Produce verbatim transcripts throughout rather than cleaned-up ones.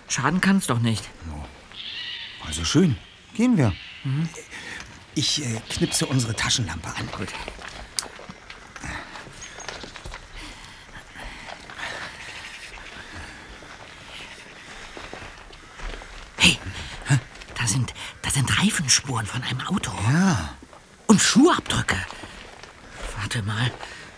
Schaden kann's doch nicht. Also schön. Gehen wir. Mhm. Ich äh, knipse unsere Taschenlampe an. Gut. Hey, da sind, da sind Reifenspuren von einem Auto. Ja. Und Schuhabdrücke. Warte mal.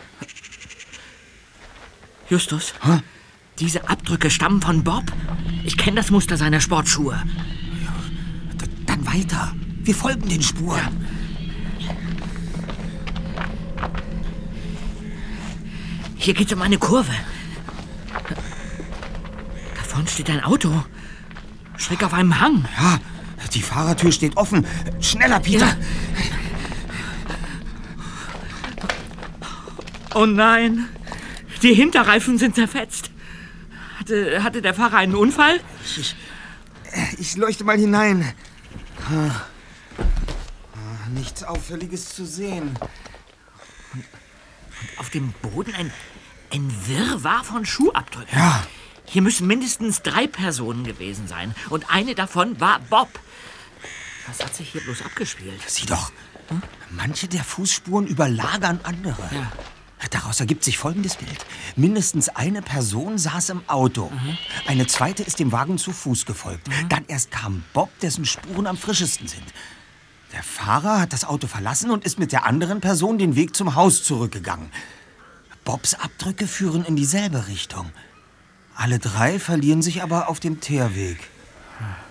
Justus, Hä? diese Abdrücke stammen von Bob. Ich kenne das Muster seiner Sportschuhe. Ja, dann weiter. Wir folgen den Spuren. Ja. Hier geht's um eine Kurve. Da vorne steht ein Auto. Schräg auf einem Hang. Ja, die Fahrertür steht offen. Schneller, Peter. Ja. Oh nein. Die Hinterreifen sind zerfetzt. Hatte, hatte der Fahrer einen Unfall? Ich, ich leuchte mal hinein. Nichts Auffälliges zu sehen. Und auf dem Boden ein, ein Wirrwarr von Schuhabdrücken. Ja. Hier müssen mindestens drei Personen gewesen sein. Und eine davon war Bob. Was hat sich hier bloß abgespielt? Sieh doch. Hm? Manche der Fußspuren überlagern andere. Ja. Daraus ergibt sich folgendes Bild. Mindestens eine Person saß im Auto. Mhm. Eine zweite ist dem Wagen zu Fuß gefolgt. Mhm. Dann erst kam Bob, dessen Spuren am frischesten sind. Der Fahrer hat das Auto verlassen und ist mit der anderen Person den Weg zum Haus zurückgegangen. Bobs Abdrücke führen in dieselbe Richtung. Alle drei verlieren sich aber auf dem Teerweg.